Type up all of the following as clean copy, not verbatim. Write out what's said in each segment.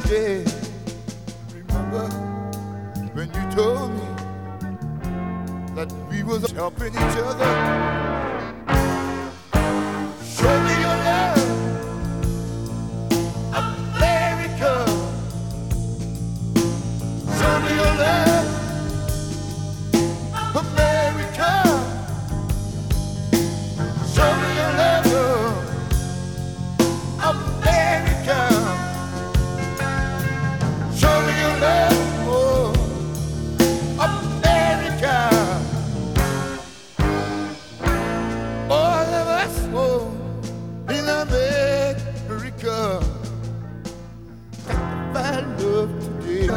stay. Remember when you told me that we was helping each other? Show me your love, America. Show me your love, America. Show me your love, America. Show me your love, oh, America. All of us, oh, in America, got to find love today.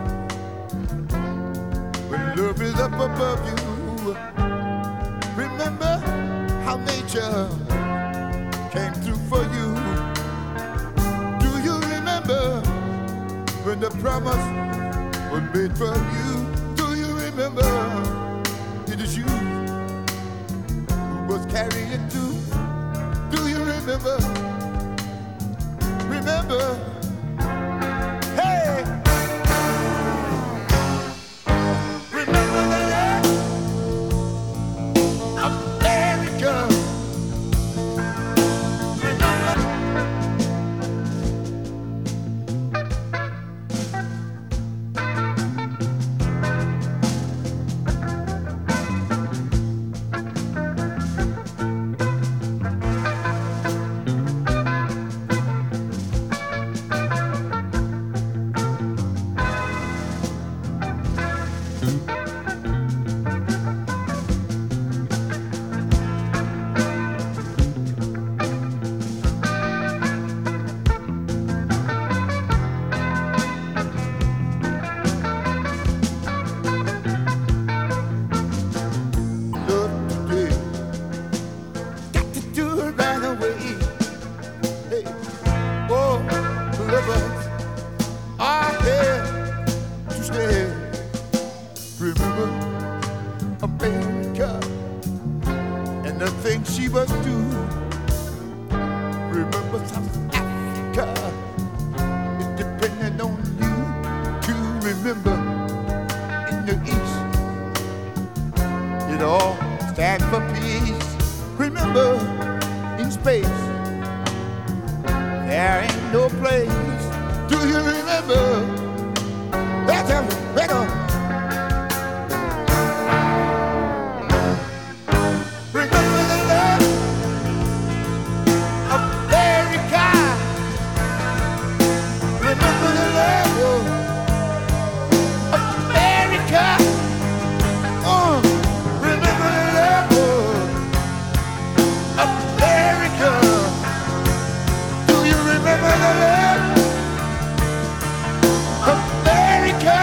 When love is up above you, remember how nature came through for you. Do you remember when the promise was made for you? Do you remember it is you who was carrying it through? Do you remember? Remember? Hey! Remember the land, America. Remember. Love today, got to do it right away. Hey, oh, lovers are here to stay. Remember America and the things she was do. Remember South Africa, it depended on you to remember. In the East, it all stands for peace. Remember, in space, there ain't no place. Do you remember? That's a better. Remember the love, America. Remember the love, America. Remember the love, America. Do you remember the love, America?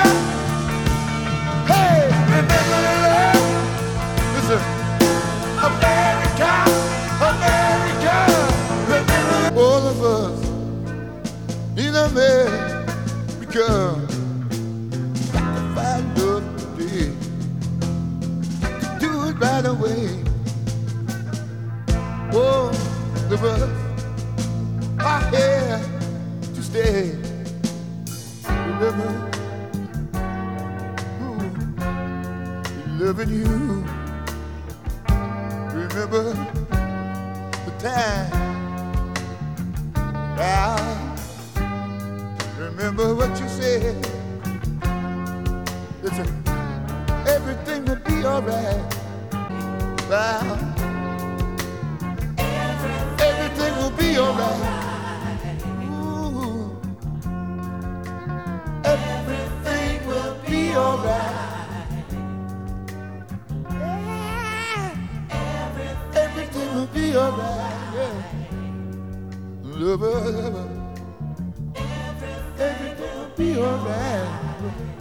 Hey, remember the love? Listen, America, America. Remember all of us in America. Got to find love today. Do it right away. Oh, the brothers are here to stay. Remember, loving you. Remember the time. Now, remember what you said. Listen, everything will be alright. Wow. Everything will be alright. Ooh. Everything will be alright. Yeah. Everything will be alright. Yeah. Lover, lover. Everything will be alright.